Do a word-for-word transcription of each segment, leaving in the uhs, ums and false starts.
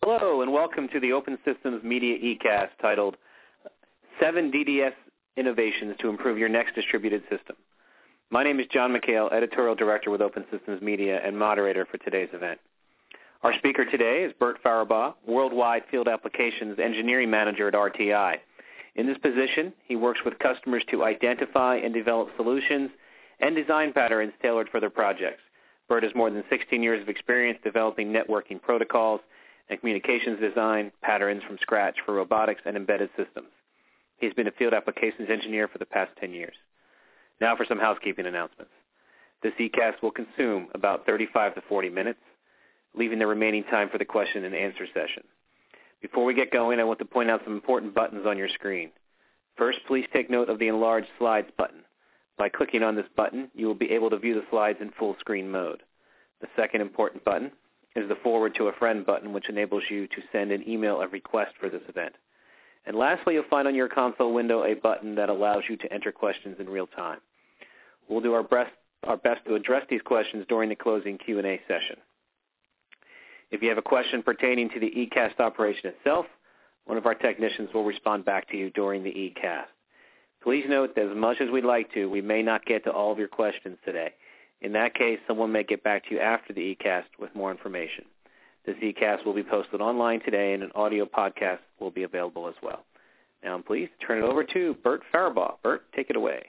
Hello, and welcome to the Open Systems Media eCast titled Seven D D S Innovations to Improve Your Next Distributed System. My name is John McHale, Editorial Director with Open Systems Media and moderator for today's event. Our speaker today is Bert Faribaugh, Worldwide Field Applications Engineering Manager at R T I. In this position, he works with customers to identify and develop solutions and design patterns tailored for their projects. Bert has more than sixteen years of experience developing networking protocols and communications design patterns from scratch for robotics and embedded systems. He's been a field applications engineer for the past ten years. Now for some housekeeping announcements. This eCast will consume about thirty-five to forty minutes, leaving the remaining time for the question and answer session. Before we get going, I want to point out some important buttons on your screen. First, please take note of the Enlarge Slides button. By clicking on this button, you will be able to view the slides in full screen mode. The second important button is the Forward to a Friend button, which enables you to send an email a request for this event. And lastly, you'll find on your console window a button that allows you to enter questions in real time. We'll do our best, our best to address these questions during the closing Q and A session. If you have a question pertaining to the eCast operation itself, one of our technicians will respond back to you during the eCast. Please note that as much as we'd like to, we may not get to all of your questions today. In that case, someone may get back to you after the eCast with more information. This eCast will be posted online today, and an audio podcast will be available as well. Now I'm pleased to turn it over to Bert Faribaugh. Bert, take it away.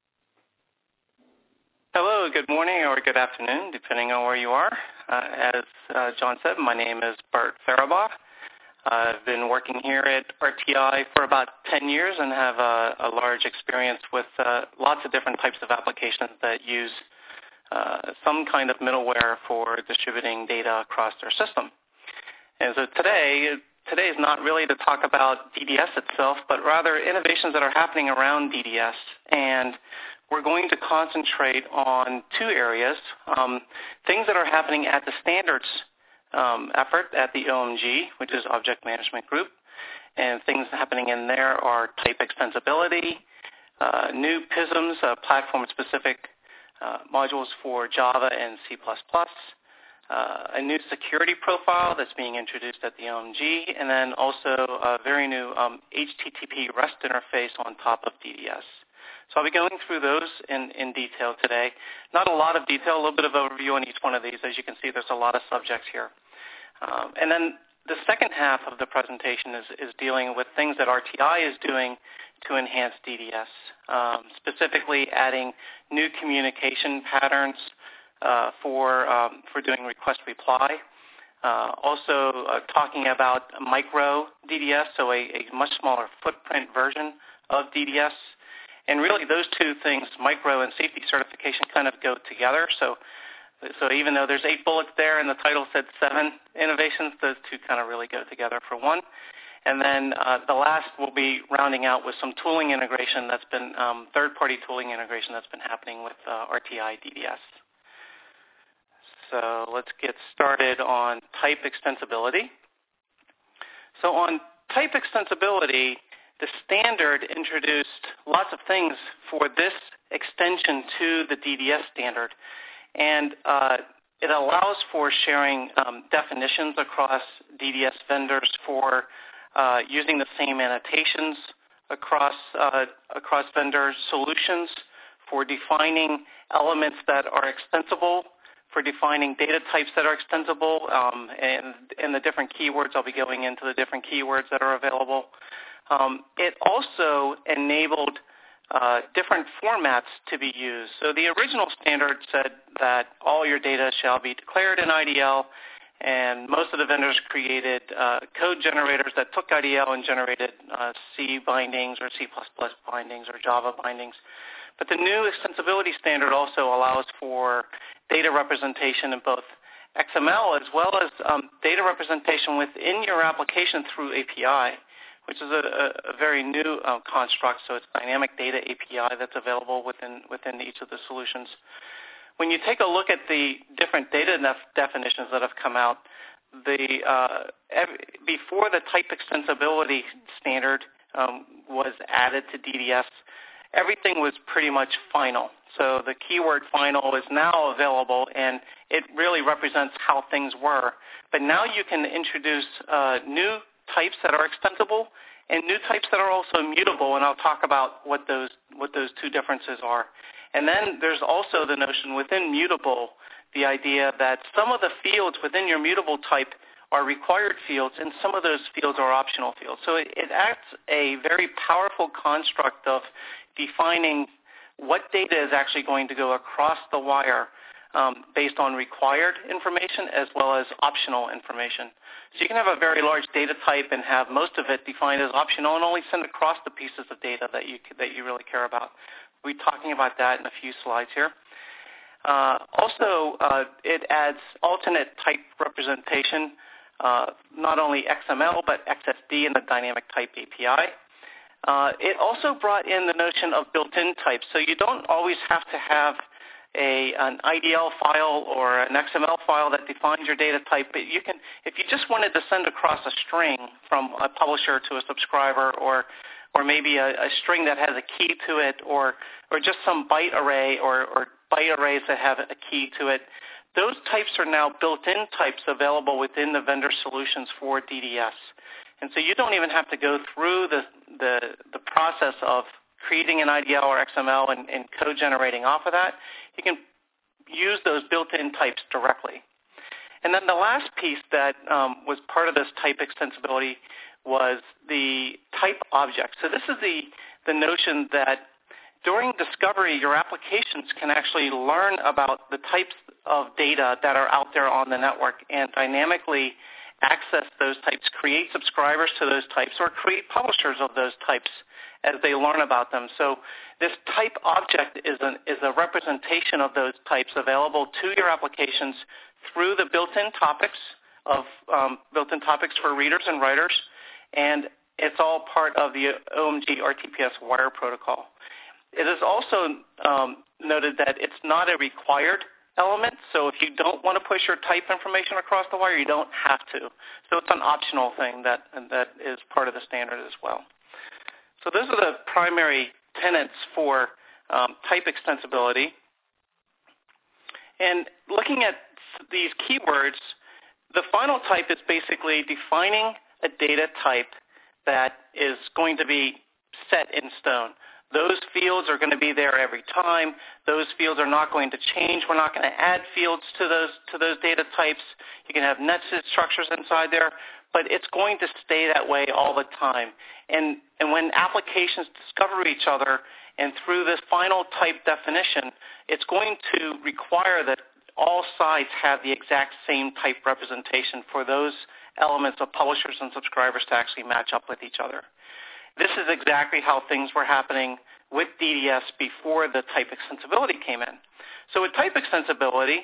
Hello, good morning or good afternoon, depending on where you are. Uh, as uh, John said, my name is Bert Faribaugh. I've been working here at R T I for about ten years and have a, a large experience with uh, lots of different types of applications that use uh, some kind of middleware for distributing data across their system. And so today, today is not really to talk about D D S itself, but rather innovations that are happening around D D S. And we're going to concentrate on two areas, um, things that are happening at the standards Um, effort at the O M G, which is Object Management Group, and things happening in there are type extensibility, uh, new P I S Ms, uh, platform-specific uh, modules for Java and C plus plus, uh, a new security profile that's being introduced at the O M G, and then also a very new um, H T T P REST interface on top of D D S. So I'll be going through those in, in detail today. Not a lot of detail, a little bit of overview on each one of these. As you can see, there's a lot of subjects here. Um, and then the second half of the presentation is, is dealing with things that R T I is doing to enhance D D S, um, specifically adding new communication patterns uh, for, um, for doing request reply. Uh, also uh, talking about micro D D S, so a, a much smaller footprint version of D D S. And really those two things, micro and safety certification, kind of go together. So so even though there's eight bullets there and the title said seven innovations, those two kind of really go together for one. And then uh, the last will be rounding out with some tooling integration that's been, um, third-party tooling integration that's been happening with uh, R T I D D S. So let's get started on type extensibility. So on type extensibility, the standard introduced lots of things for this extension to the D D S standard, and uh, it allows for sharing um, definitions across D D S vendors for uh, using the same annotations across uh, across vendor solutions, for defining elements that are extensible, for defining data types that are extensible, um, and, and the different keywords. I'll be going into the different keywords that are available. Um, it also enabled uh, different formats to be used. So the original standard said that all your data shall be declared in I D L, and most of the vendors created uh, code generators that took I D L and generated uh, C bindings or C plus plus bindings or Java bindings. But the new extensibility standard also allows for data representation in both X M L as well as um, data representation within your application through A P I, which is a, a very new uh, construct. So it's dynamic data A P I that's available within within each of the solutions. When you take a look at the different data def- definitions that have come out, the uh, every, before the type extensibility standard um, was added to D D S, everything was pretty much final. So the keyword final is now available, and it really represents how things were. But now you can introduce uh, new types that are extensible and new types that are also mutable, and I'll talk about what those what those two differences are. And then there's also the notion within mutable, the idea that some of the fields within your mutable type are required fields, and some of those fields are optional fields. So it, it acts a very powerful construct of defining what data is actually going to go across the wire um, based on required information as well as optional information. So you can have a very large data type and have most of it defined as optional and only send across the pieces of data that you, that you really care about. We'll be talking about that in a few slides here. Uh, also, uh, it adds alternate type representation, uh, not only X M L, but X S D and the dynamic type A P I. Uh, it also brought in the notion of built-in types, so you don't always have to have a, an I D L file or an X M L file that defines your data type, but you can, if you just wanted to send across a string from a publisher to a subscriber, or or maybe a, a string that has a key to it, or or just some byte array or, or byte arrays that have a key to it, those types are now built-in types available within the vendor solutions for D D S. And so you don't even have to go through the, the, the process of creating an I D L or X M L and, and code generating off of that. You can use those built-in types directly. And then the last piece that um, was part of this type extensibility was the type object. So this is the, the notion that during discovery, your applications can actually learn about the types of data that are out there on the network and dynamically access those types, create subscribers to those types, or create publishers of those types as they learn about them. So this type object is, an, is a representation of those types available to your applications through the built-in topics of um, built-in topics for readers and writers, and it's all part of the O M G R T P S wire protocol. It is also um, noted that it's not a required element, so if you don't want to push your type information across the wire, you don't have to. So it's an optional thing that, that is part of the standard as well. So those are the primary tenets for um, type extensibility. And looking at these keywords, the final type is basically defining a data type that is going to be set in stone. Those fields are going to be there every time. Those fields are not going to change. We're not going to add fields to those to those data types. You can have nested structures inside there, but it's going to stay that way all the time. And, and when applications discover each other, and through this final type definition, it's going to require that all sides have the exact same type representation for those elements of publishers and subscribers to actually match up with each other. This is exactly how things were happening with D D S before the type extensibility came in. So with type extensibility,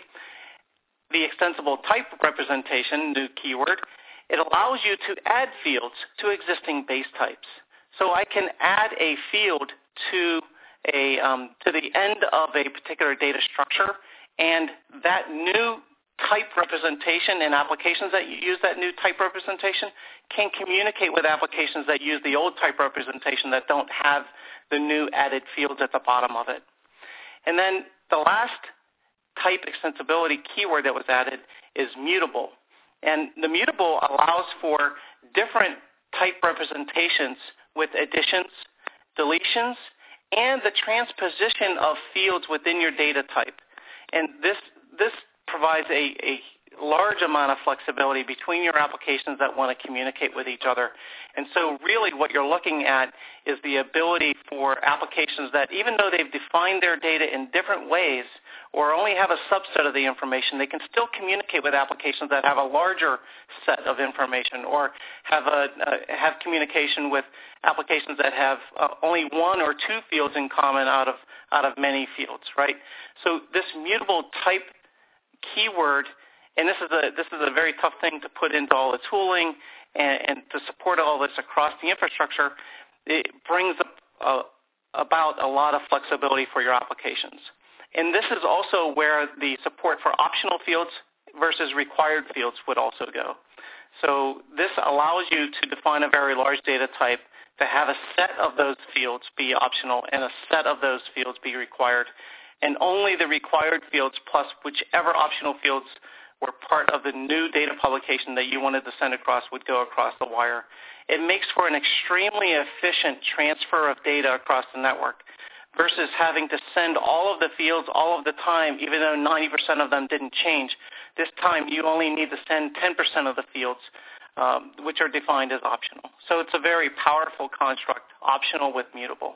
the extensible type representation, new keyword, it allows you to add fields to existing base types. So I can add a field to a um, to the end of a particular data structure, and that new type representation and applications that use that new type representation can communicate with applications that use the old type representation that don't have the new added fields at the bottom of it. And then the last type extensibility keyword that was added is mutable. And the mutable allows for different type representations with additions, deletions, and the transposition of fields within your data type. And this this provides a, a large amount of flexibility between your applications that want to communicate with each other. And so really what you're looking at is the ability for applications that, even though they've defined their data in different ways or only have a subset of the information, they can still communicate with applications that have a larger set of information, or have, a, uh, have communication with applications that have uh, only one or two fields in common out of, out of many fields, right? So this mutable type keyword, and this is a this is a very tough thing to put into all the tooling and, and to support all this across the infrastructure. It brings uh, about a lot of flexibility for your applications. And this is also where the support for optional fields versus required fields would also go. So this allows you to define a very large data type, to have a set of those fields be optional and a set of those fields be required. and only the required fields plus whichever optional fields were part of the new data publication that you wanted to send across would go across the wire. It makes for an extremely efficient transfer of data across the network versus having to send all of the fields all of the time, even though ninety percent of them didn't change. This time you only need to send ten percent of the fields, um, which are defined as optional. So it's a very powerful construct, optional with mutable.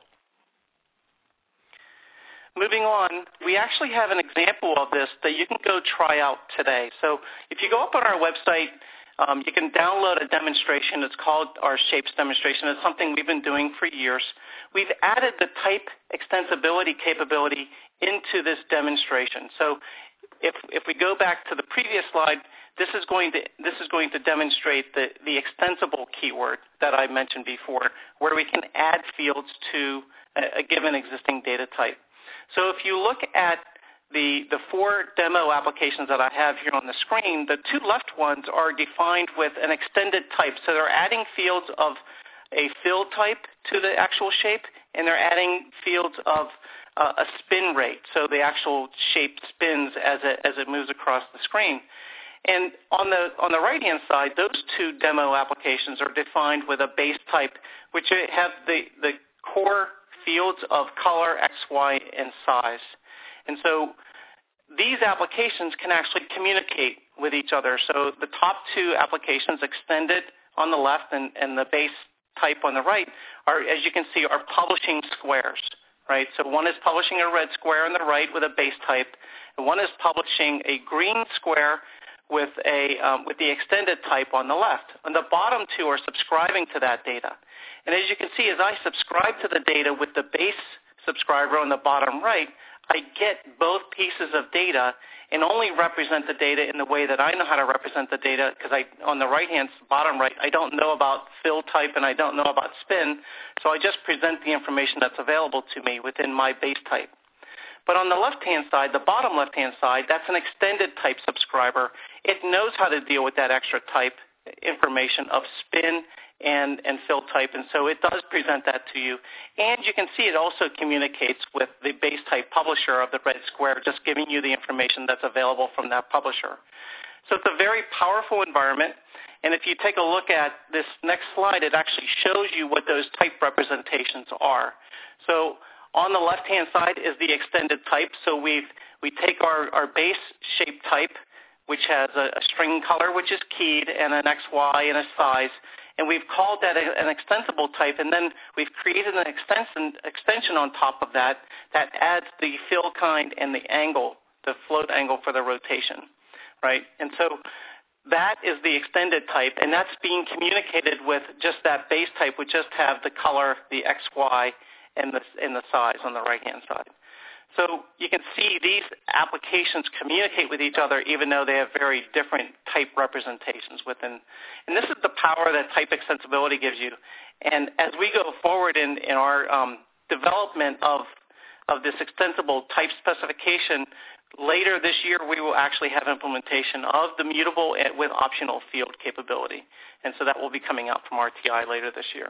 Moving on, we actually have an example of this that you can go try out today. So if you go up on our website, um, you can download a demonstration. It's called our Shapes demonstration. It's something we've been doing for years. We've added the type extensibility capability into this demonstration. So if, if we go back to the previous slide, this is going to, this is going to demonstrate the, the extensible keyword that I mentioned before, where we can add fields to a, a given existing data type. So if you look at the, the four demo applications that I have here on the screen, the two left ones are defined with an extended type. So they're adding fields of a fill type to the actual shape, and they're adding fields of uh, a spin rate. So the actual shape spins as it, as it moves across the screen. And on the, on the right-hand side, those two demo applications are defined with a base type, which have the, the core fields of color, X, Y, and size. And so these applications can actually communicate with each other. So the top two applications, extended on the left and, and the base type on the right, are, as you can see, are publishing squares, right? So one is publishing a red square on the right with a base type, and one is publishing a green square with, a, um, with the extended type on the left. And the bottom two are subscribing to that data. And as you can see, as I subscribe to the data with the base subscriber on the bottom right, I get both pieces of data and only represent the data in the way that I know how to represent the data, because I, on the right-hand bottom right, I don't know about fill type and I don't know about spin, so I just present the information that's available to me within my base type. But on the left-hand side, the bottom left-hand side, that's an extended type subscriber. It knows how to deal with that extra type information of spin and, and fill type, and so it does present that to you. And you can see it also communicates with the base type publisher of the red square, just giving you the information that's available from that publisher. So it's a very powerful environment, and if you take a look at this next slide, it actually shows you what those type representations are. So on the left-hand side is the extended type, so we've, we take our, our base shape type, which has a, a string color, which is keyed, and an X Y and a size, and we've called that a, an extensible type, and then we've created an extension, extension on top of that that adds the fill kind and the angle, the float angle for the rotation, right? And so that is the extended type, and that's being communicated with just that base type, which just have the color, the X Y, and the, and the size on the right-hand side. So you can see these applications communicate with each other even though they have very different type representations within. And this is the power that type extensibility gives you. And as we go forward in, in our um, development of, of this extensible type specification, later this year we will actually have implementation of the mutable with optional field capability. And so that will be coming out from R T I later this year.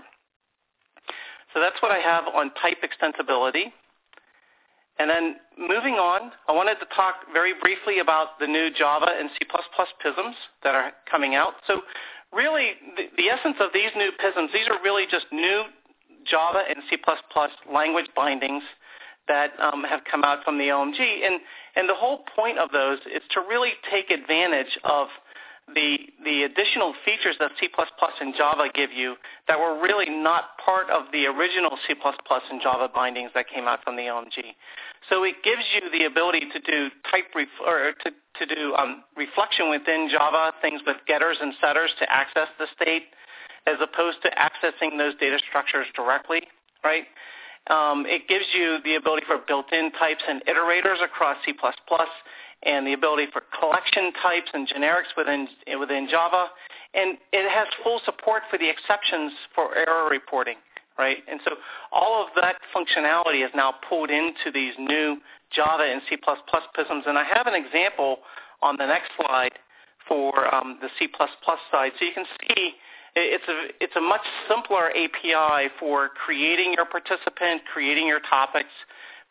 So that's what I have on type extensibility. And then moving on, I wanted to talk very briefly about the new Java and C plus plus P I S Ms that are coming out. So really, the, the essence of these new P I S Ms, these are really just new Java and C plus plus language bindings that um, have come out from the O M G. And, and the whole point of those is to really take advantage of the, the additional features that C plus plus and Java give you that were really not part of the original C plus plus and Java bindings that came out from the O M G. So it gives you the ability to do type ref or to, to do um, reflection within Java, things with getters and setters to access the state, as opposed to accessing those data structures directly, right? Um, it gives you the ability for built-in types and iterators across C plus plus, and the ability for collection types and generics within, within Java. And it has full support for the exceptions for error reporting, right? And so all of that functionality is now pulled into these new Java and C plus plus P I S Ms. And I have an example on the next slide for um, the C plus plus side. So you can see it's a, it's a much simpler A P I for creating your participant, creating your topics,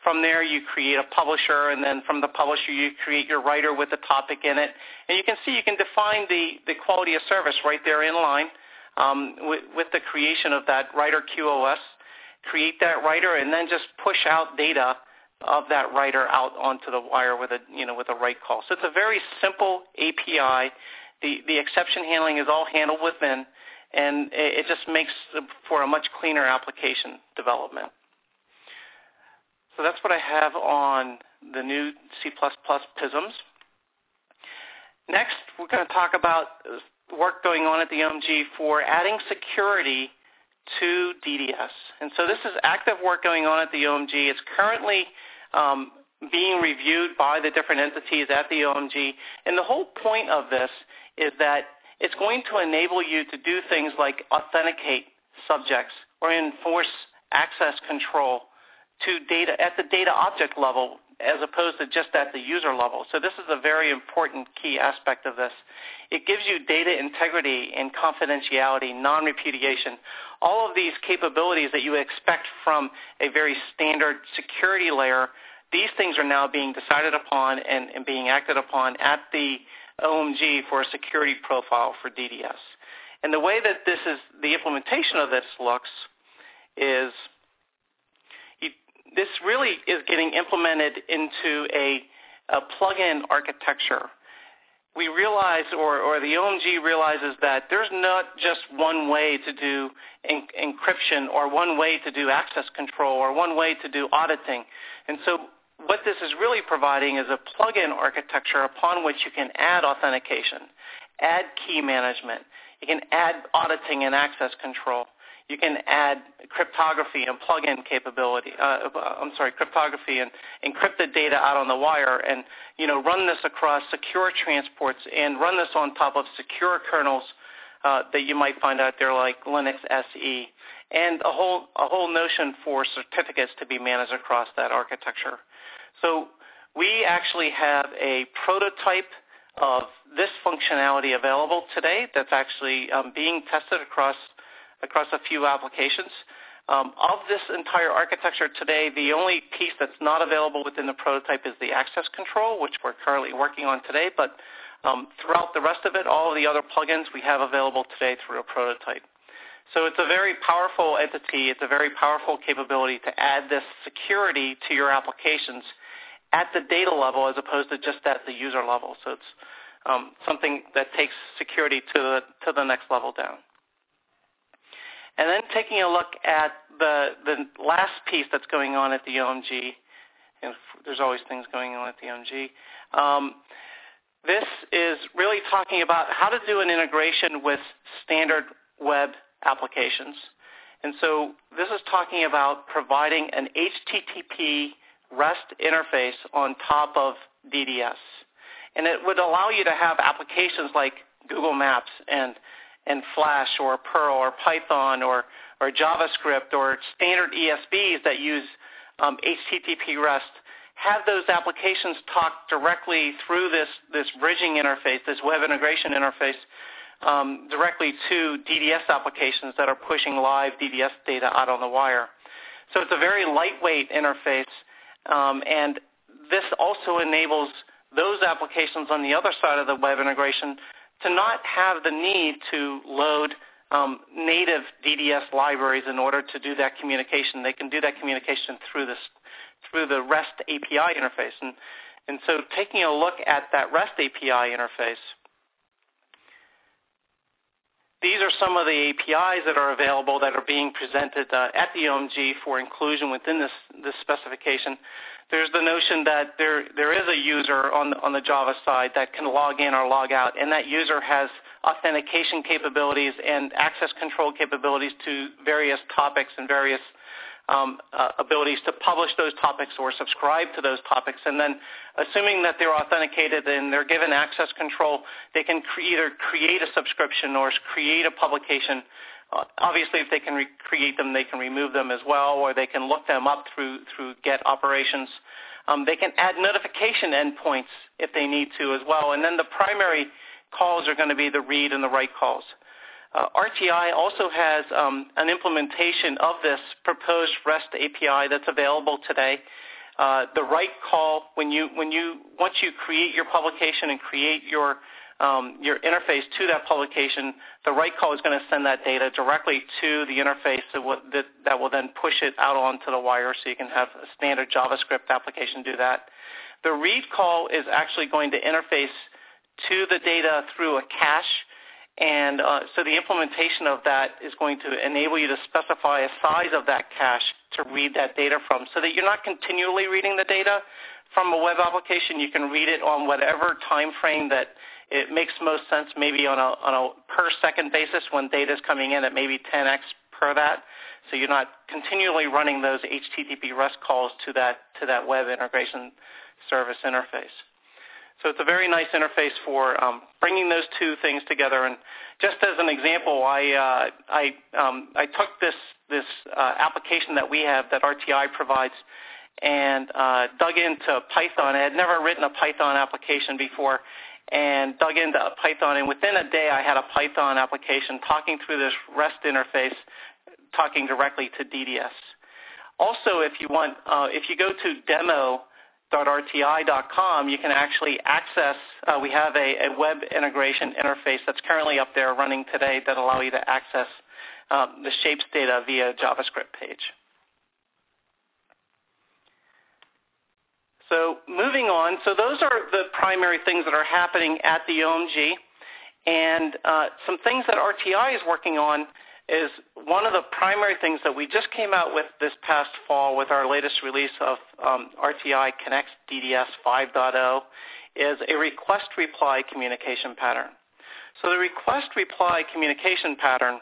From there, you create a publisher, and then from the publisher, you create your writer with the topic in it. And you can see you can define the, the quality of service right there in line um, with, with the creation of that writer Q O S. Create that writer, and then just push out data of that writer out onto the wire with a you know with a write call. So it's a very simple A P I. The the exception handling is all handled within, and it, it just makes for a much cleaner application development. So that's what I have on the new C plus plus P I S Ms. Next, we're going to talk about work going on at the O M G for adding security to D D S. And so this is active work going on at the O M G. It's currently um, being reviewed by the different entities at the O M G. And the whole point of this is that it's going to enable you to do things like authenticate subjects or enforce access control to data at the data object level as opposed to just at the user level. So this is a very important key aspect of this. It gives you data integrity and confidentiality, non-repudiation, all of these capabilities that you expect from a very standard security layer. These things are now being decided upon and, and being acted upon at the O M G for a security profile for D D S. And the way that this is, the implementation of this looks is this really is getting implemented into a, a plug-in architecture. We realize, or, or the O M G realizes that there's not just one way to do en- encryption or one way to do access control or one way to do auditing. And so what this is really providing is a plug-in architecture upon which you can add authentication, add key management, you can add auditing and access control. You can add cryptography and plug-in capability. Uh, I'm sorry, cryptography and encrypted data out on the wire, and you know run this across secure transports and run this on top of secure kernels uh, that you might find out there, like Linux S E, and a whole a whole notion for certificates to be managed across that architecture. So we actually have a prototype of this functionality available today that's actually um, being tested across. across a few applications. Um, of this entire architecture today, the only piece that's not available within the prototype is the access control, which we're currently working on today. But um, throughout the rest of it, all of the other plugins we have available today through a prototype. So it's a very powerful entity. It's a very powerful capability to add this security to your applications at the data level as opposed to just at the user level. So it's um, something that takes security to the, to the next level down. And then taking a look at the, the last piece that's going on at the O M G, and there's always things going on at the O M G, um, this is really talking about how to do an integration with standard web applications. And so this is talking about providing an H T T P REST interface on top of D D S. And it would allow you to have applications like Google Maps and and Flash or Perl or Python or, or JavaScript or standard E S Bs that use um, H T T P REST, have those applications talk directly through this, this bridging interface, this web integration interface, um, directly to D D S applications that are pushing live D D S data out on the wire. So it's a very lightweight interface, um, and this also enables those applications on the other side of the web integration to not have the need to load um, native D D S libraries in order to do that communication. They can do that communication through this, through the REST A P I interface. And, and so taking a look at that REST A P I interface, these are some of the A P Is that are available that are being presented uh, at the O M G for inclusion within this, this specification. There's the notion that there, there is a user on the, on the Java side that can log in or log out, and that user has authentication capabilities and access control capabilities to various topics and various um, uh, abilities to publish those topics or subscribe to those topics. And then assuming that they're authenticated and they're given access control, they can cre- either create a subscription or create a publication. Uh, obviously, if they can re- create them, they can remove them as well, or they can look them up through, through GET operations. Um, they can add notification endpoints if they need to as well. And then the primary calls are going to be the read and the write calls. Uh, R T I also has um, an implementation of this proposed REST A P I that's available today. Uh, the write call, when you, when you, once you create your publication and create your, um, your interface to that publication, the write call is going to send that data directly to the interface that will, that, that will then push it out onto the wire, so you can have a standard JavaScript application do that. The read call is actually going to interface to the data through a cache, and uh, so the implementation of that is going to enable you to specify a size of that cache to read that data from, so that you're not continually reading the data from a web application. You can read it on whatever time frame that it makes most sense, maybe on a, on a per second basis when data is coming in at maybe ten x per that. So you're not continually running those H T T P REST calls to that, to that web integration service interface. So it's a very nice interface for um, bringing those two things together. And just as an example, I uh, I, um, I took this this uh, application that we have that R T I provides and uh, dug into Python. I had never written a Python application before, and dug into Python. And within a day, I had a Python application talking through this REST interface, talking directly to D D S. Also, if you want, uh, if you go to demo dot R T I dot com, you can actually access, uh, we have a, a web integration interface that's currently up there running today that allow you to access um, the shapes data via JavaScript page. So moving on, so those are the primary things that are happening at the O M G, and uh, some things that R T I is working on is one of the primary things that we just came out with this past fall with our latest release of um, R T I Connects D D S five point oh is a request-reply communication pattern. So the request-reply communication pattern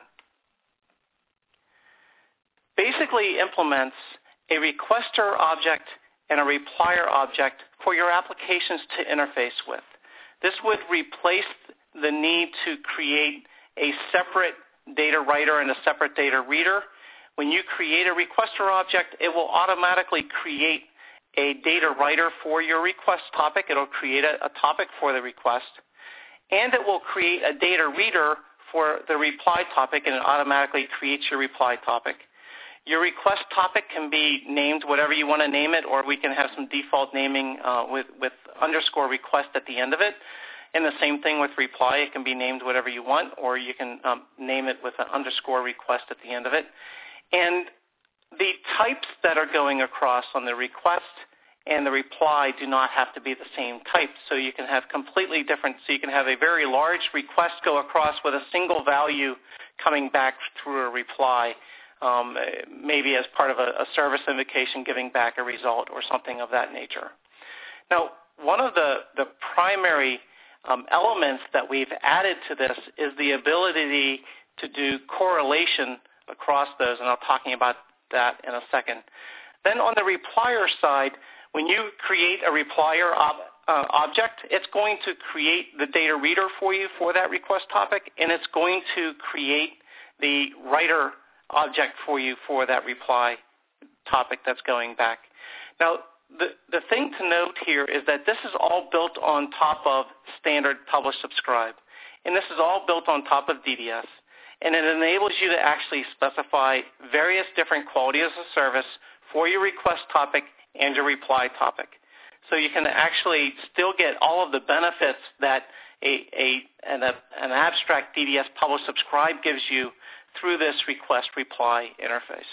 basically implements a requester object and a replier object for your applications to interface with. This would replace the need to create a separate data writer and a separate data reader. When you create a requester object, it will automatically create a data writer for your request topic. It will create a, a topic for the request, and it will create a data reader for the reply topic, and it automatically creates your reply topic. Your request topic can be named whatever you want to name it, or we can have some default naming uh, with, with underscore request at the end of it. And the same thing with reply. It can be named whatever you want, or you can um, name it with an underscore request at the end of it. And the types that are going across on the request and the reply do not have to be the same type. So you can have completely different, so you can have a very large request go across with a single value coming back through a reply, um, maybe as part of a, a service invocation giving back a result or something of that nature. Now, one of the, the primary Um, elements that we've added to this is the ability to do correlation across those, and I'll talking about that in a second. Then on the replier side, when you create a replier ob uh, object, it's going to create the data reader for you for that request topic, and it's going to create the writer object for you for that reply topic that's going back. Now, The, the thing to note here is that this is all built on top of standard publish subscribe. And this is all built on top of D D S. And it enables you to actually specify various different qualities of service for your request topic and your reply topic. So you can actually still get all of the benefits that a, a, an, a, an abstract D D S publish subscribe gives you through this request reply interface.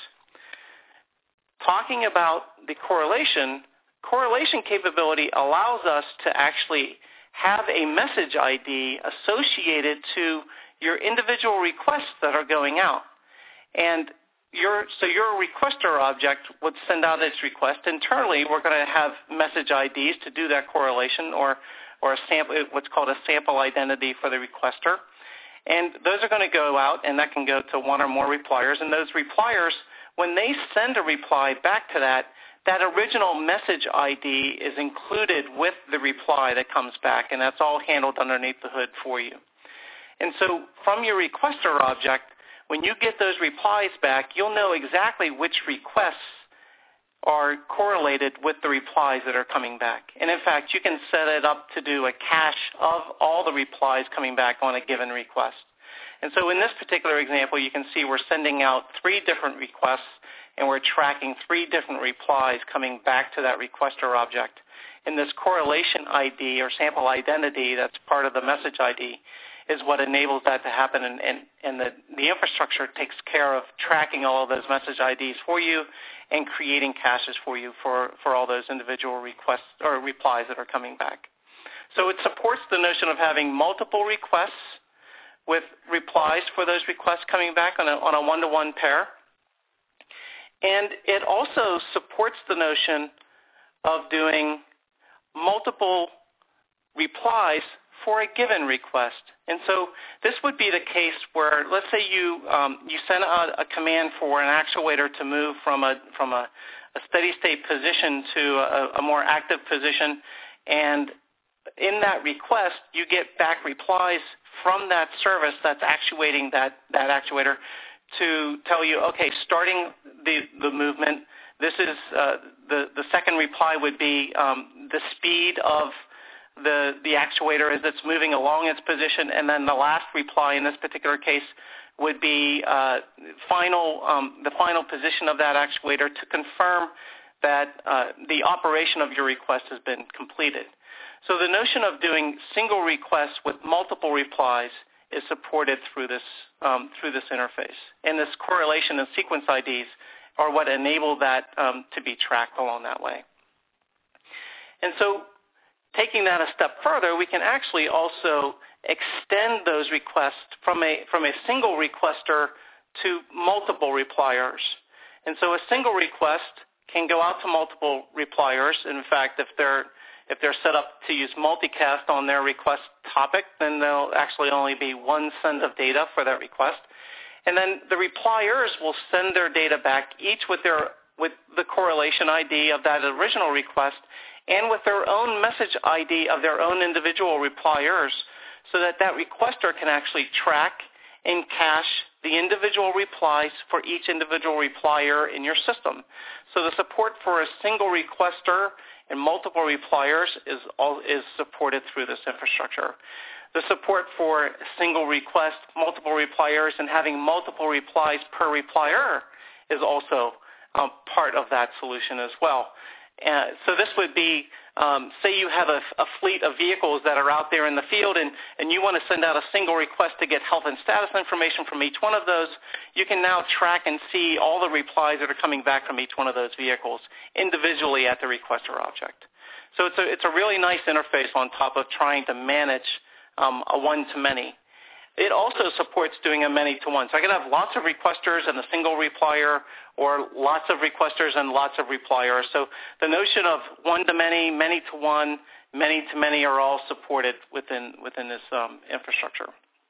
Talking about the correlation, correlation capability allows us to actually have a message I D associated to your individual requests that are going out. And your, so your requester object would send out its request. Internally, we're going to have message I Ds to do that correlation, or, or a sample, what's called a sample identity for the requester. And those are going to go out, and that can go to one or more repliers. And those repliers, when they send a reply back to that, that original message I D is included with the reply that comes back, and that's all handled underneath the hood for you. And so from your requester object, when you get those replies back, you'll know exactly which requests are correlated with the replies that are coming back. And in fact, you can set it up to do a cache of all the replies coming back on a given request. And so in this particular example, you can see we're sending out three different requests, and we're tracking three different replies coming back to that requester object. And this correlation I D or sample identity that's part of the message I D is what enables that to happen, and, and, and the, the infrastructure takes care of tracking all of those message I Ds for you and creating caches for you for, for all those individual requests or replies that are coming back. So it supports the notion of having multiple requests with replies for those requests coming back on a, on a one-to-one pair. And it also supports the notion of doing multiple replies for a given request. And so this would be the case where, let's say you um, you send out a command for an actuator to move from a from a, a steady state position to a, a more active position, and in that request you get back replies from that service that's actuating that, that actuator to tell you, okay, starting the, the movement, this is uh, the, the second reply would be um, the speed of the, the actuator as it's moving along its position, and then the last reply in this particular case would be uh, final, um, the final position of that actuator to confirm that uh, the operation of your request has been completed. So the notion of doing single requests with multiple replies is supported through this, um, through this interface. And this correlation and sequence I Ds are what enable that um, to be tracked along that way. And so taking that a step further, we can actually also extend those requests from a, from a single requester to multiple repliers. And so a single request can go out to multiple repliers. In fact, if they're If they're set up to use multicast on their request topic, then there'll actually only be one send of data for that request. And then the repliers will send their data back, each with their with the correlation I D of that original request and with their own message I D of their own individual repliers, so that that requester can actually track and cache the individual replies for each individual replier in your system. So the support for a single requester and multiple repliers is, all, is supported through this infrastructure. The support for single request, multiple repliers, and having multiple replies per replier is also um, part of that solution as well. Uh, so this would be, um, say you have a, a fleet of vehicles that are out there in the field, and, and you want to send out a single request to get health and status information from each one of those. You can now track and see all the replies that are coming back from each one of those vehicles individually at the requester object. So it's a, it's a really nice interface on top of trying to manage um, a one-to-many. It also supports doing a many-to-one. So I can have lots of requesters and a single replier, or lots of requesters and lots of repliers. So the notion of one-to-many, many-to-one, many-to-many are all supported within, within this um, infrastructure.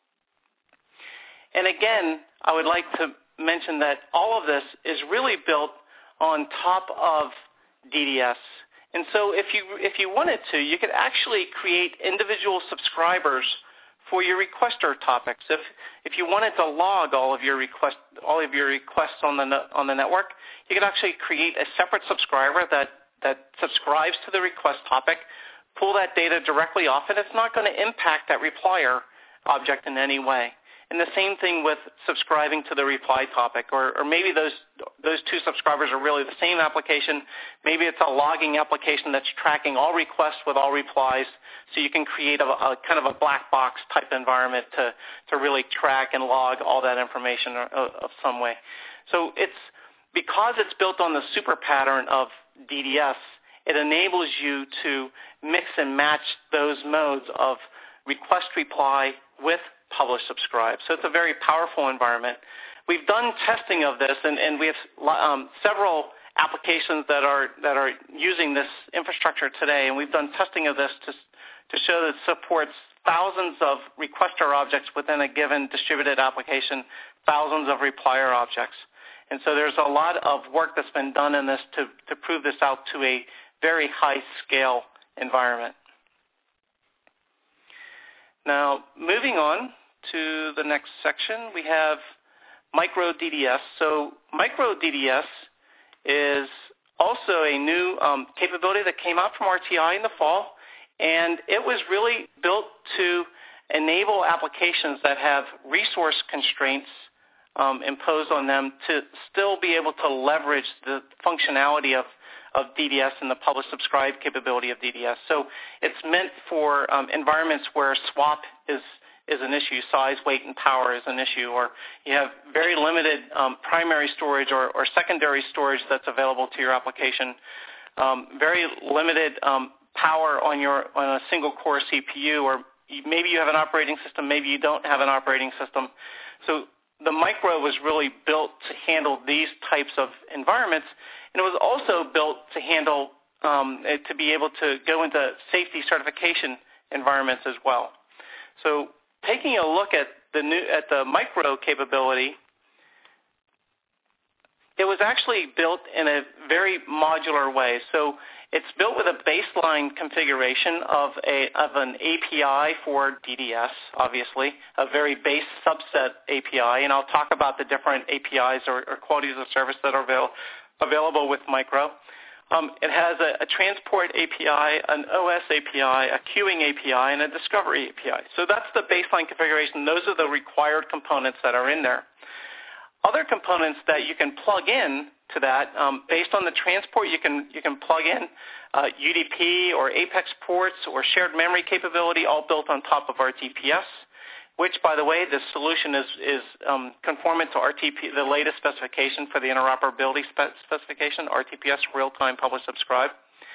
And again, I would like to mention that all of this is really built on top of D D S. And so if you, if you wanted to, you could actually create individual subscribers for your requester topics. If if you wanted to log all of your request all of your requests on the on the network, you could actually create a separate subscriber that that subscribes to the request topic, pull that data directly off, and it's not going to impact that replier object in any way. And the same thing with subscribing to the reply topic, or, or maybe those those two subscribers are really the same application. Maybe it's a logging application that's tracking all requests with all replies, so you can create a, a kind of a black box type environment to, to really track and log all that information of, of some way. So it's because it's built on the super pattern of D D S, it enables you to mix and match those modes of request reply with publish subscribe. So it's a very powerful environment. We've done testing of this, and, and we have um, several applications that are that are using this infrastructure today, and we've done testing of this to to show that it supports thousands of requester objects within a given distributed application, thousands of replier objects. And so there's a lot of work that's been done in this to, to prove this out to a very high scale environment. Now, moving on to the next section, we have micro D D S. So micro D D S is also a new um, capability that came out from R T I in the fall, and it was really built to enable applications that have resource constraints um, imposed on them to still be able to leverage the functionality of, of D D S and the publish subscribe capability of D D S. So it's meant for um, environments where swap is is an issue, size, weight, and power is an issue, or you have very limited um, primary storage or, or secondary storage that's available to your application, um, very limited um, power on your on a single core C P U, or maybe you have an operating system, maybe you don't have an operating system. So the Micro was really built to handle these types of environments, and it was also built to handle, um, to be able to go into safety certification environments as well. So taking a look at the new at the Micro capability, it was actually built in a very modular way. So it's built with a baseline configuration of a of an A P I for D D S, obviously, a very base subset A P I, and I'll talk about the different A P Is or, or qualities of service that are avail, available with Micro. Um, it has a, a transport A P I, an O S A P I, a queuing A P I, and a discovery A P I. So that's the baseline configuration. Those are the required components that are in there. Other components that you can plug in to that, um, based on the transport, you can you can plug in uh, U D P or Apex ports or shared memory capability, all built on top of R T P S. Which, by the way, this solution is, is um, conformant to R T P, the latest specification for the interoperability spe- specification, R T P S, real-time publish subscribe.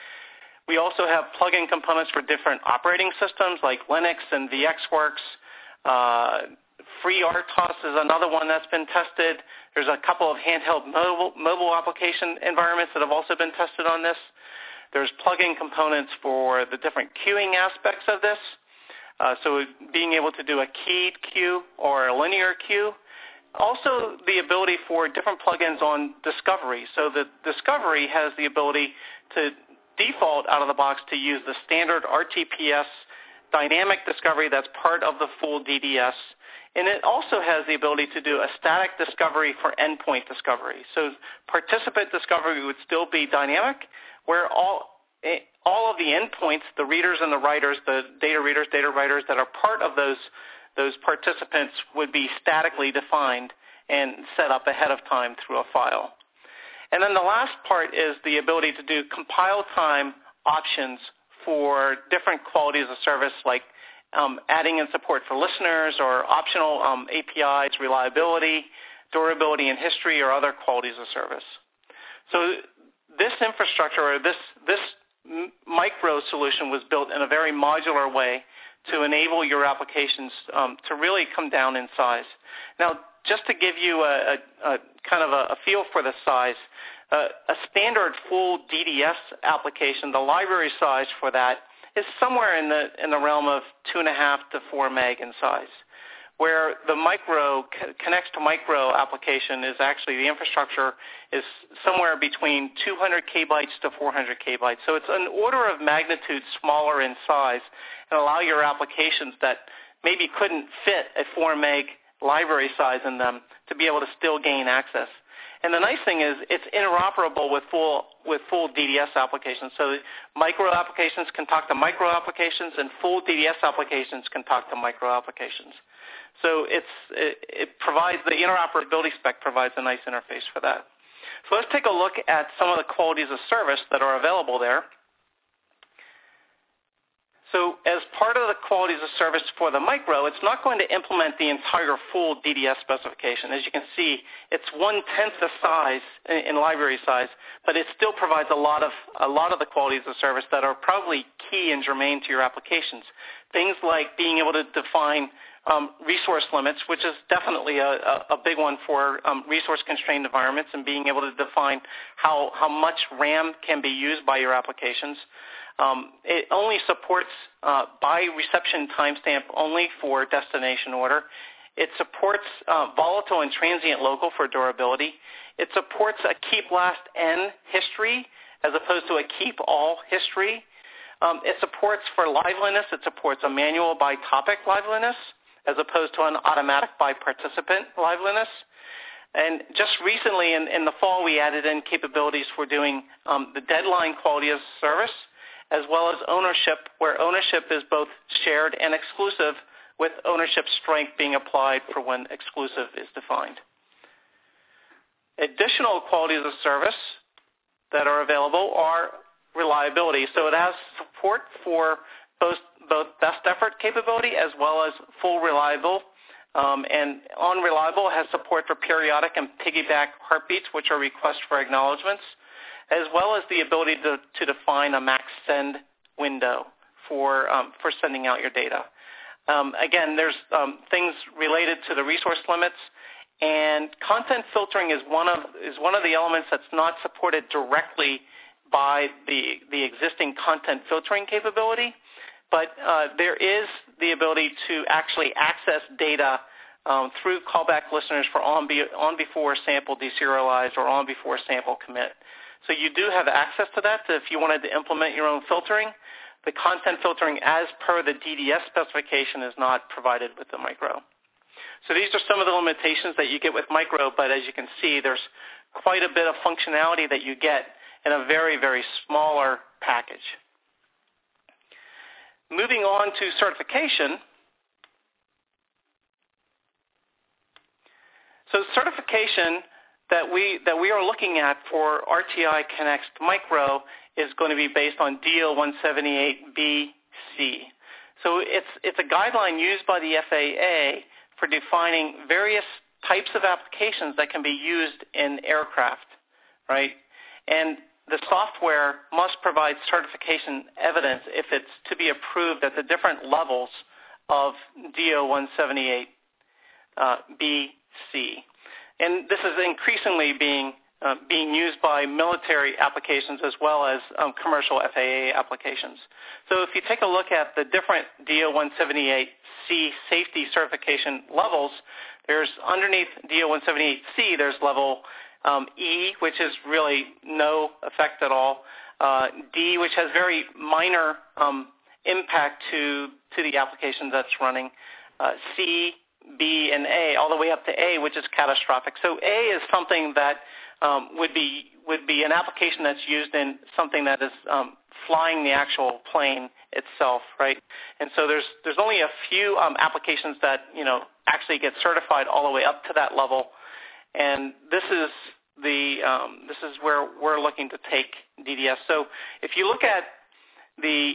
We also have plug-in components for different operating systems like Linux and VxWorks. Uh, FreeRTOS is another one that's been tested. There's a couple of handheld mobile, mobile application environments that have also been tested on this. There's plug-in components for the different queuing aspects of this. Uh, so being able to do a keyed queue or a linear queue. Also the ability for different plugins on discovery. So the discovery has the ability to default out of the box to use the standard R T P S dynamic discovery that's part of the full D D S. And it also has the ability to do a static discovery for endpoint discovery. So participant discovery would still be dynamic, where all all of the endpoints, the readers and the writers, the data readers, data writers that are part of those those participants would be statically defined and set up ahead of time through a file. And then the last part is the ability to do compile time options for different qualities of service, like um, adding in support for listeners or optional um, A P Is, reliability, durability and history, or other qualities of service. So this infrastructure or this this Micro solution was built in a very modular way to enable your applications um, to really come down in size. Now, just to give you a, a, a kind of a, a feel for the size, uh, a standard full D D S application, the library size for that is somewhere in the in the realm of two and a half to four meg in size. Where the Micro connects to Micro application is actually the infrastructure is somewhere between two hundred K bytes to four hundred K bytes. So it's an order of magnitude smaller in size and allow your applications that maybe couldn't fit a four meg library size in them to be able to still gain access. And the nice thing is it's interoperable with full with full D D S applications. So Micro applications can talk to Micro applications, and full D D S applications can talk to Micro applications. So it's, it, it provides, the interoperability spec provides a nice interface for that. So let's take a look at some of the qualities of service that are available there. So as part of the qualities of service for the Micro, it's not going to implement the entire full D D S specification. As you can see, it's one-tenth the size in, in library size, but it still provides a lot of a lot of the qualities of service that are probably key and germane to your applications. Things like being able to define um, resource limits, which is definitely a, a, a big one for um, resource-constrained environments, and being able to define how, how much RAM can be used by your applications. Um, it only supports uh, by reception timestamp only for destination order. It supports uh, volatile and transient local for durability. It supports a keep last N history as opposed to a keep all history. Um, it supports for liveliness. It supports a manual by topic liveliness as opposed to an automatic by participant liveliness. And just recently in, in the fall, we added in capabilities for doing um, the deadline quality of service, as well as ownership, where ownership is both shared and exclusive, with ownership strength being applied for when exclusive is defined. additional qualities of service that are available are reliability. So it has support for both, both best effort capability as well as full reliable. Um, and on reliable has support for periodic and piggyback heartbeats, which are requests for acknowledgments, as well as the ability to, to define a max send window for, um, for sending out your data. Um, again, there's um, things related to the resource limits, and content filtering is one of is one of the elements that's not supported directly by the the existing content filtering capability, but uh, there is the ability to actually access data um, through callback listeners for on, be, on before sample deserialized or on before sample commit. So you do have access to that if you wanted to implement your own filtering. The content filtering as per the D D S specification is not provided with the micro. So these are some of the limitations that you get with micro, but as you can see, there's quite a bit of functionality that you get in a very, very smaller package. Moving on to certification. So certification that we, that we are looking at for R T I Connext Micro is going to be based on D O one seventy-eight B C. So it's, it's a guideline used by the F A A for defining various types of applications that can be used in aircraft, right? And the software must provide certification evidence if it's to be approved at the different levels of D O one seventy-eight B C. And this is increasingly being uh, being used by military applications as well as um, commercial F A A applications. So if you take a look at the different D O one seventy-eight C safety certification levels, there's underneath D O one seventy-eight C, there's level um, E, which is really no effect at all, uh, D, which has very minor um, impact to, to the application that's running, uh, C, B, and A, all the way up to A, which is catastrophic. So A is something that um, would be would be an application that's used in something that is um, flying the actual plane itself, right? And so there's there's only a few um, applications that you know actually get certified all the way up to that level, and this is the um, this is where we're looking to take D D S. So if you look at the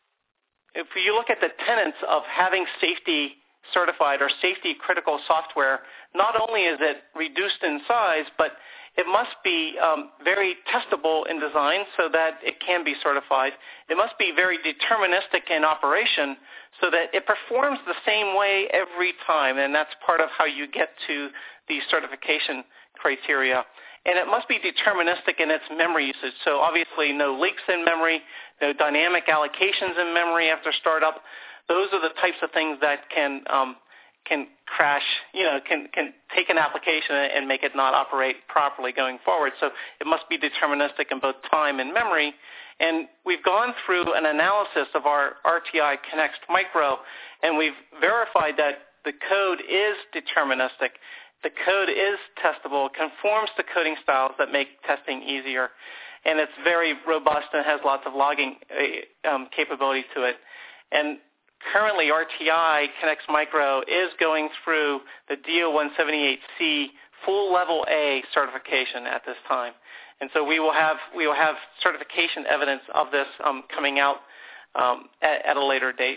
if you look at the tenets of having safety certified or safety critical software, not only is it reduced in size, but it must be um, very testable in design so that it can be certified. It must be very deterministic in operation so that it performs the same way every time, and that's part of how you get to the certification criteria. And it must be deterministic in its memory usage. So obviously no leaks in memory, no dynamic allocations in memory after startup. Those are the types of things that can um, can crash, you know, can, can take an application and make it not operate properly going forward. So it must be deterministic in both time and memory. And we've gone through an analysis of our R T I Connext Micro, and we've verified that the code is deterministic. The code is testable, conforms to coding styles that make testing easier, and it's very robust and has lots of logging uh, um, capability to it. And currently, R T I Connext Micro is going through the D O one seventy-eight C full level A certification at this time, and so we will have we will have certification evidence of this um, coming out um, at, at a later date.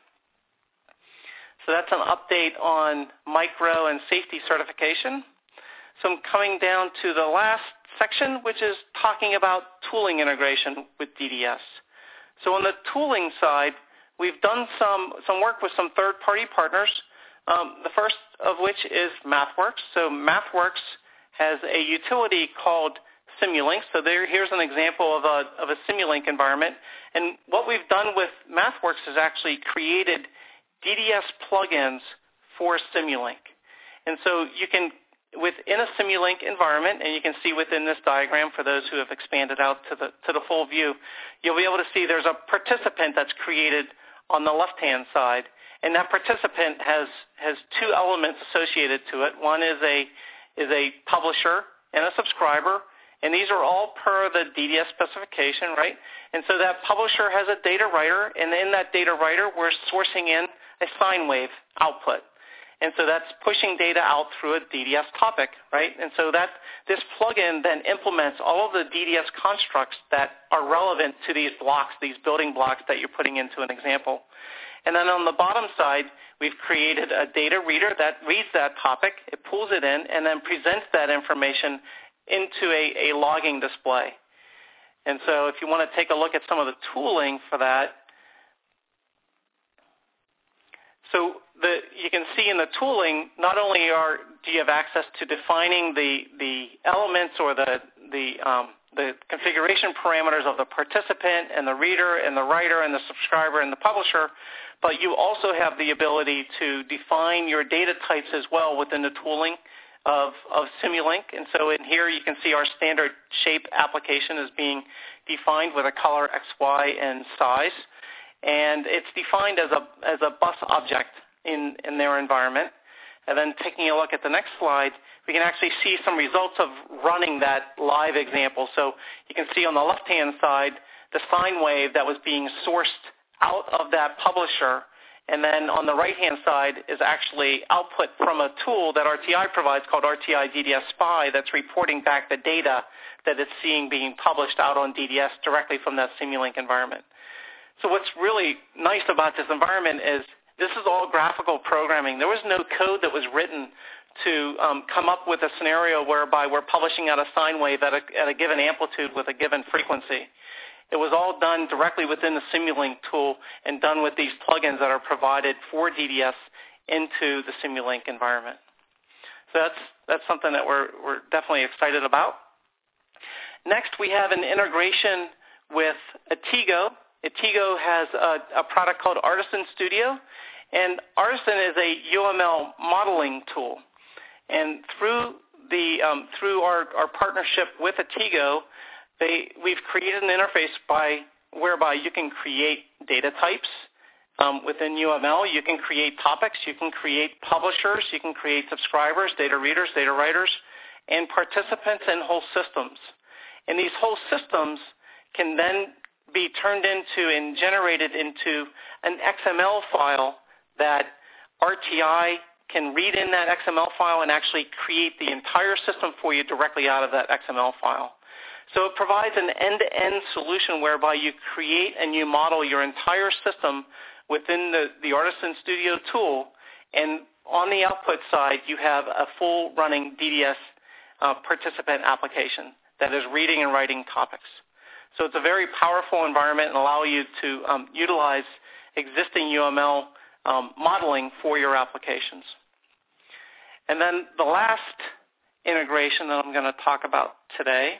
So that's an update on micro and safety certification. So I'm coming down to the last section, which is talking about tooling integration with D D S. So on the tooling side, we've done some, some work with some third-party partners, um, the first of which is MathWorks. So MathWorks has a utility called Simulink. So there, here's an example of a, of a Simulink environment. And what we've done with MathWorks is actually created D D S plugins for Simulink. And so you can, within a Simulink environment, and you can see within this diagram for those who have expanded out to the, to the full view, you'll be able to see there's a participant that's created on the left-hand side, and that participant has, has two elements associated to it. One is a, is a publisher and a subscriber, and these are all per the D D S specification, right? And so that publisher has a data writer, and in that data writer, we're sourcing in a sine wave output. And so that's pushing data out through a D D S topic, right? And so that this plugin then implements all of the D D S constructs that are relevant to these blocks, these building blocks that you're putting into an example. And then on the bottom side, we've created a data reader that reads that topic, it pulls it in, and then presents that information into a, a logging display. And so if you want to take a look at some of the tooling for that, so the, you can see in the tooling, not only are, do you have access to defining the, the elements or the, the, um, the configuration parameters of the participant and the reader and the writer and the subscriber and the publisher, but you also have the ability to define your data types as well within the tooling of, of Simulink. And so in here you can see our standard shape application is being defined with a color X, Y, and size. And it's defined as a, as a bus object in, in their environment. And then taking a look at the next slide, we can actually see some results of running that live example. So you can see on the left-hand side the sine wave that was being sourced out of that publisher. And then on the right-hand side is actually output from a tool that R T I provides called R T I D D S Spy that's reporting back the data that it's seeing being published out on D D S directly from that Simulink environment. So what's really nice about this environment is this is all graphical programming. There was no code that was written to um, come up with a scenario whereby we're publishing out a sine wave at a, at a given amplitude with a given frequency. It was all done directly within the Simulink tool and done with these plugins that are provided for D D S into the Simulink environment. So that's, that's something that we're, we're definitely excited about. Next, we have an integration with Atego. Atego has a, a product called Artisan Studio, and Artisan is a U M L modeling tool. And through, the, um, through our, our partnership with Atego, They, we've created an interface by, whereby you can create data types um, within U M L. You can create topics. You can create publishers. You can create subscribers, data readers, data writers, and participants and whole systems. And these whole systems can then be turned into and generated into an X M L file that R T I can read in that X M L file and actually create the entire system for you directly out of that X M L file. So it provides an end-to-end solution whereby you create and you model your entire system within the, the Artisan Studio tool, and on the output side you have a full running D D S uh, participant application that is reading and writing topics. So it's a very powerful environment and allow you to um, utilize existing U M L um, modeling for your applications. And then the last integration that I'm going to talk about today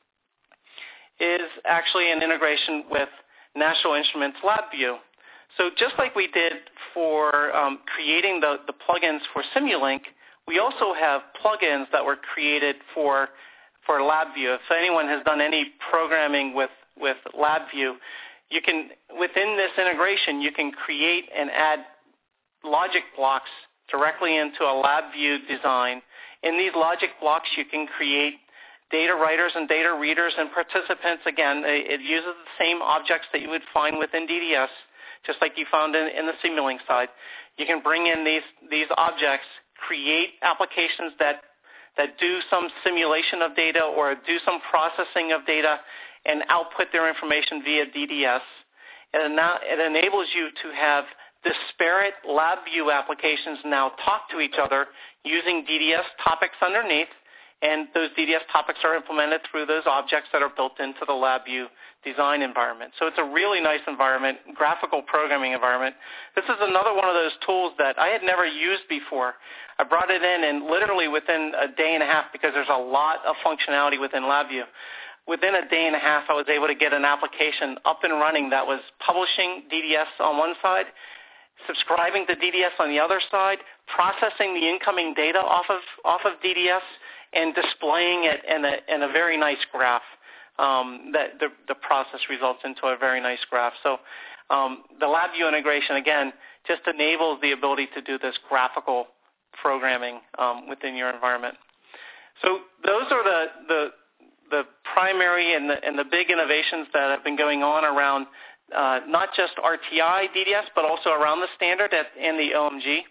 is actually an integration with National Instruments LabVIEW. So just like we did for um, creating the, the plugins for Simulink, we also have plugins that were created for, for LabVIEW. If anyone has done any programming with, with LabVIEW, you can, within this integration, you can create and add logic blocks directly into a LabVIEW design. In these logic blocks, you can create data writers and data readers and participants. Again, it uses the same objects that you would find within D D S, just like you found in, in the Simulink side. You can bring in these, these objects, create applications that, that do some simulation of data or do some processing of data and output their information via D D S. And now it enables you to have disparate LabVIEW applications now talk to each other using D D S topics underneath, and those D D S topics are implemented through those objects that are built into the LabVIEW design environment. So it's a really nice environment, graphical programming environment. This is another one of those tools that I had never used before. I brought it in, and literally within a day and a half, because there's a lot of functionality within LabVIEW, within a day and a half I was able to get an application up and running that was publishing D D S on one side, subscribing to D D S on the other side, processing the incoming data off of, off of D D S, and displaying it in a, in a very nice graph. Um, that the, the process results into a very nice graph. So um, the LabVIEW integration, again, just enables the ability to do this graphical programming um, within your environment. So those are the, the, the primary and the, and the big innovations that have been going on around uh, not just R T I D D S, but also around the standard at, and the O M G.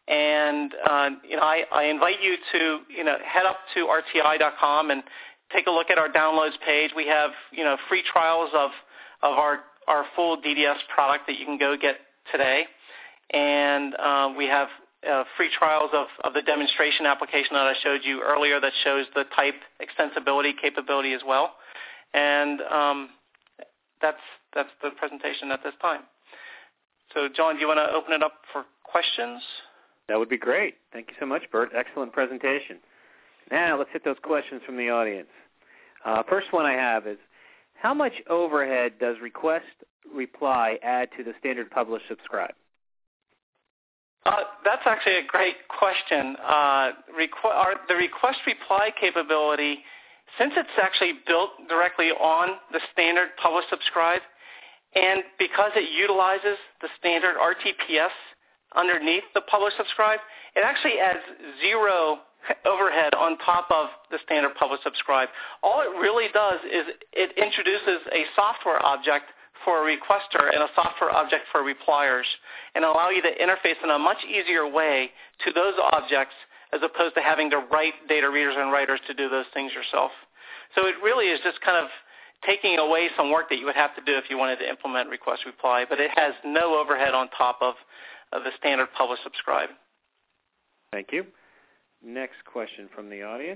And uh, you know, I, I invite you to you know head up to R T I dot com and take a look at our downloads page. We have you know free trials of of our our full D D S product that you can go get today, and uh, we have uh, free trials of, of the demonstration application that I showed you earlier that shows the type extensibility capability as well. And um, that's that's the presentation at this time. So, John, do you want to open it up for questions? That would be great. Thank you so much, Bert. Excellent presentation. Now let's hit those questions from the audience. Uh, first one I have is, how much overhead does request reply add to the standard publish subscribe? Uh, that's actually a great question. Uh, requ- our, the request reply capability, since it's actually built directly on the standard publish subscribe, and because it utilizes the standard R T P S underneath the publish subscribe, it actually adds zero overhead on top of the standard publish subscribe. All it really does is it introduces a software object for a requester and a software object for repliers, and allow you to interface in a much easier way to those objects as opposed to having to write data readers and writers to do those things yourself. So it really is just kind of taking away some work that you would have to do if you wanted to implement request reply, but it has no overhead on top of, of the standard publish subscribe. Thank you. Next question from the audience.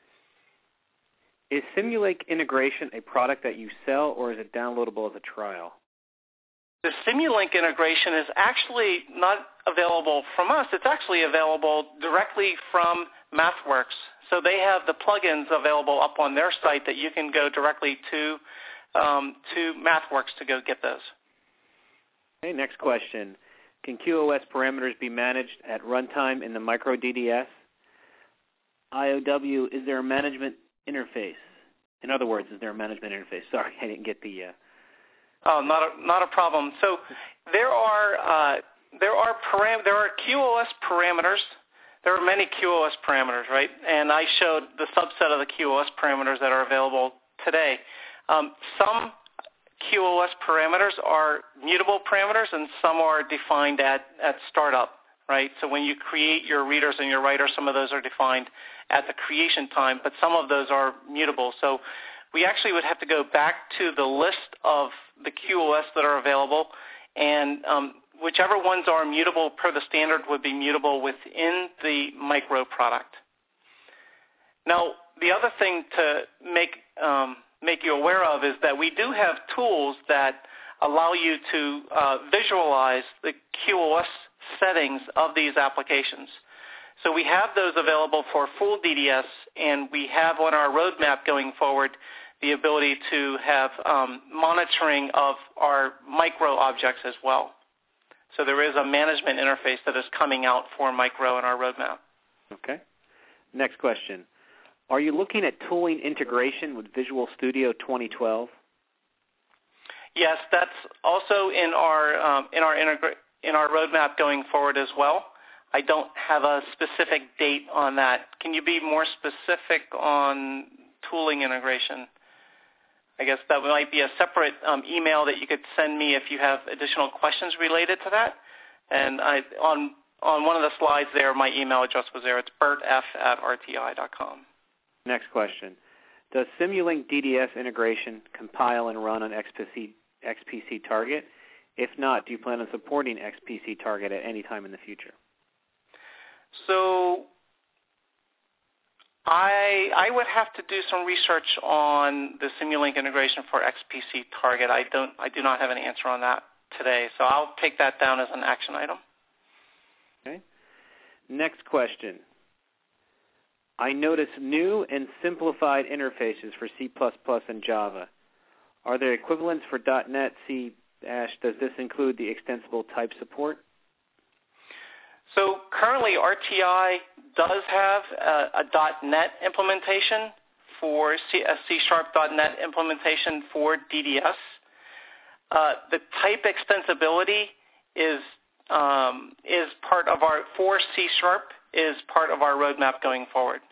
Is Simulink integration a product that you sell, or is it downloadable as a trial? The Simulink integration is actually not available from us. It's actually available directly from MathWorks. So they have the plugins available up on their site that you can go directly to um, to MathWorks to go get those. Okay, next question. Can Q O S parameters be managed at runtime in the micro D D S? I O W, is there a management interface? In other words, is there a management interface? Sorry, I didn't get the... Uh... Oh, not a, not a problem. So there are uh, there are param- there are Q O S parameters. There are many Q O S parameters, right? And I showed the subset of the Q O S parameters that are available today. Um, some Q O S parameters are mutable parameters, and some are defined at, at startup, right? So when you create your readers and your writers, some of those are defined at the creation time, but some of those are mutable. So we actually would have to go back to the list of the Q O S that are available, and um, whichever ones are mutable per the standard would be mutable within the micro product. Now, the other thing to make um, make you aware of is that we do have tools that allow you to uh, visualize the Q O S settings of these applications. So we have those available for full D D S, and we have on our roadmap going forward the ability to have um, monitoring of our micro objects as well. So there is a management interface that is coming out for micro in our roadmap. Okay. Next question. Are you looking at tooling integration with Visual Studio twenty twelve? Yes, that's also in our um, in our integra- in our roadmap going forward as well. I don't have a specific date on that. Can you be more specific on tooling integration? I guess that might be a separate um, email that you could send me if you have additional questions related to that. And I, on on one of the slides there, my email address was there. It's bertf at r t i dot com. Next question. Does Simulink D D S integration compile and run on X P C, X P C Target? If not, do you plan on supporting X P C Target at any time in the future? So I I would have to do some research on the Simulink integration for X P C Target. I don't I do not have an answer on that today, so I'll take that down as an action item. Okay. Next question. I notice new and simplified interfaces for C plus plus and Java. Are there equivalents for .NET, C Dash? Does this include the extensible type support? So currently R T I does have a, a .NET implementation for C, a C sharp dot net implementation for D D S. Uh, the type extensibility is um, is part of our for C sharp is part of our roadmap going forward.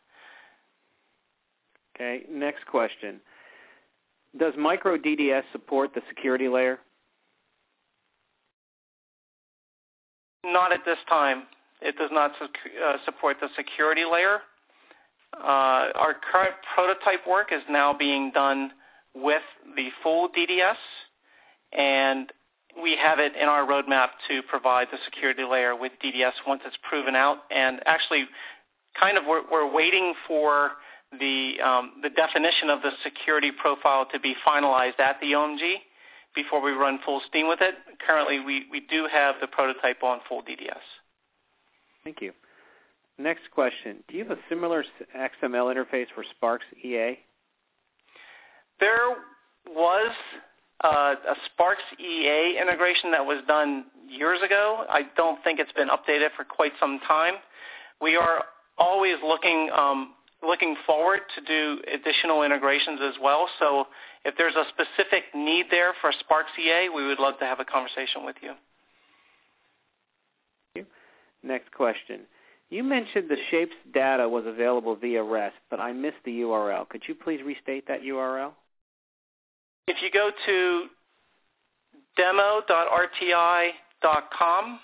Okay. Next question. Does micro D D S support the security layer? Not at this time. It does not su- uh, support the security layer. Uh, our current prototype work is now being done with the full D D S, and we have it in our roadmap to provide the security layer with D D S once it's proven out. And actually, kind of we're, we're waiting for the, um, the definition of the security profile to be finalized at the O M G before we run full steam with it. Currently, we, we do have the prototype on full D D S. Thank you. Next question. Do you have a similar X M L interface for Sparks E A? There was uh, a Sparks E A integration that was done years ago. I don't think it's been updated for quite some time. We are always looking um, looking forward to do additional integrations as well. So if there's a specific need there for Sparks E A, we would love to have a conversation with you. Thank you. Next question. You mentioned the Shapes data was available via REST, but I missed the U R L. Could you please restate that U R L? If you go to demo dot R T I dot com,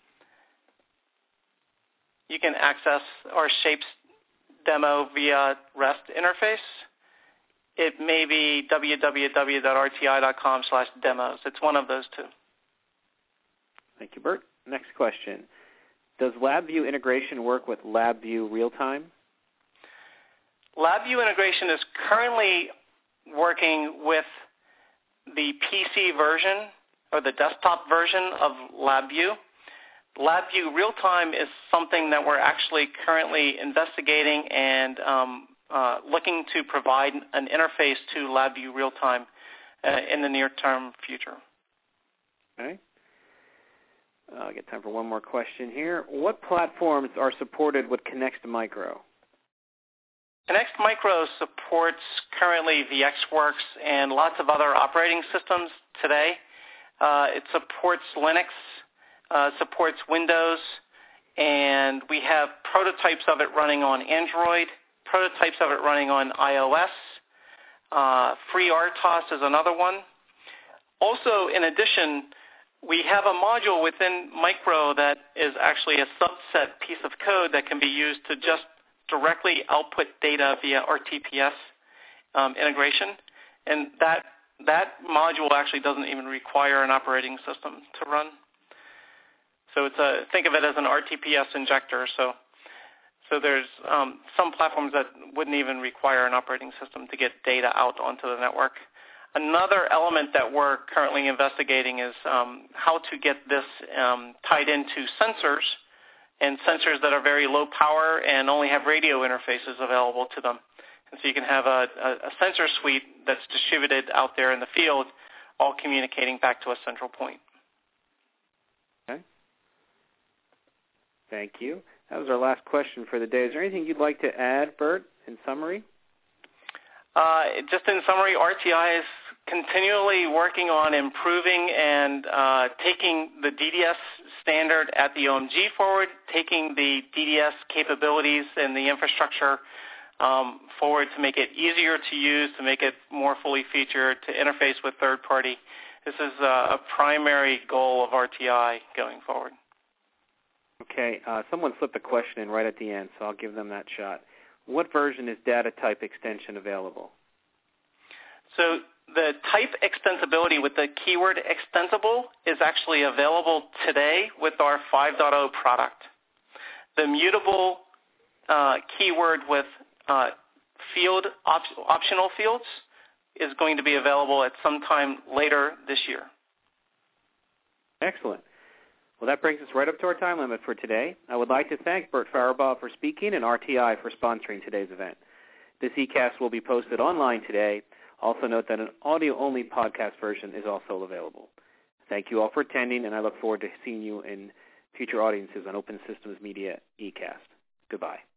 you can access our Shapes demo via REST interface. It may be w w w dot R T I dot com slash demos. It's one of those two. Thank you, Bert. Next question. Does LabVIEW integration work with LabVIEW Realtime? LabVIEW integration is currently working with the P C version or the desktop version of LabVIEW. LabVIEW Realtime is something that we're actually currently investigating and um, uh, looking to provide an interface to LabVIEW Realtime uh, in the near-term future. Okay. I'll get time for one more question here. What platforms are supported with Connext Micro? Connext Micro supports currently VxWorks and lots of other operating systems today. Uh, it supports Linux, uh, supports Windows, and we have prototypes of it running on Android, prototypes of it running on iOS. Uh, FreeRTOS is another one. Also, in addition, we have a module within Micro that is actually a subset piece of code that can be used to just directly output data via R T P S um, integration. And that, that module actually doesn't even require an operating system to run. So it's a, think of it as an R T P S injector. So, so there's um, some platforms that wouldn't even require an operating system to get data out onto the network. Another element that we're currently investigating is um, how to get this um, tied into sensors, and sensors that are very low power and only have radio interfaces available to them. And so you can have a, a, a sensor suite that's distributed out there in the field, all communicating back to a central point. Okay. Thank you. That was our last question for the day. Is there anything you'd like to add, Bert, in summary? Uh, just in summary, R T I is continually working on improving and uh, taking the D D S standard at the O M G forward, taking the D D S capabilities and the infrastructure um, forward to make it easier to use, to make it more fully featured, to interface with third party. This is uh, a primary goal of R T I going forward. Okay. Uh, someone slipped a question in right at the end, so I'll give them that shot. What version is data type extension available? So the type extensibility with the keyword extensible is actually available today with our five point oh product. The mutable uh, keyword with uh, field op optional fields is going to be available at some time later this year. Excellent. Well, that brings us right up to our time limit for today. I would like to thank Bert Faribaugh for speaking and R T I for sponsoring today's event. This eCast will be posted online today. Also note that an audio-only podcast version is also available. Thank you all for attending, and I look forward to seeing you in future audiences on Open Systems Media eCast. Goodbye.